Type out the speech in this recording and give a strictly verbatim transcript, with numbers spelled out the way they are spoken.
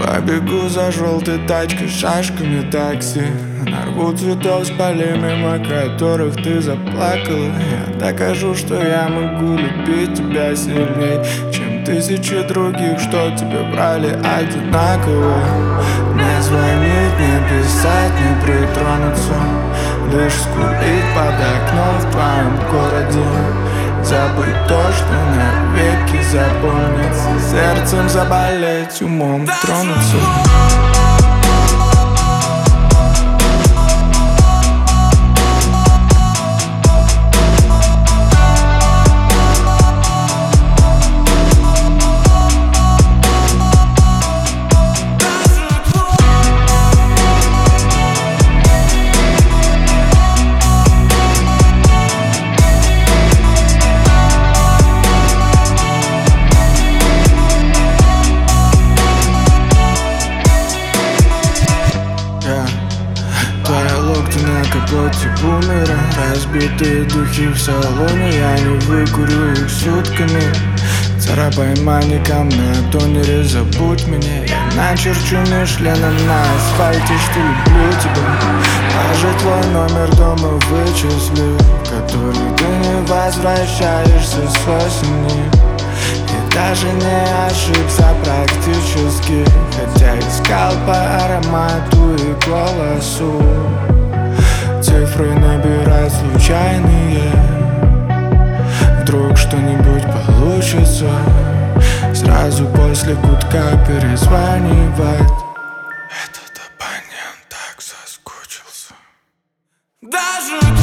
Побегу за желтой тачкой, шашками такси. Нарву цветов с полей, мимо которых ты заплакала. Я докажу, что я могу любить тебя сильней, чем тысячи других, что тебе брали одинаково. Не звонить, не писать, не притронуться, лишь скулить под окном в твоем городе. Забыть то, что навеки запомнится, сердцем заболеть, умом тронуться. Твоя локти на капоте бумера, разбитые духи в салоне. Я не выкурю их сутками. Царапай манекам на тонере, забудь меня. Я начерчу Мишленом на асфальте, что люблю тебя. Даже твой номер дома вычислю, который ты не возвращаешься с осени. И даже не ошибся практически, хотя искал по аромату и голосу. Цифры набирать случайные, вдруг что-нибудь получится. Сразу после гудка перезванивать. Этот абонент так соскучился. Даже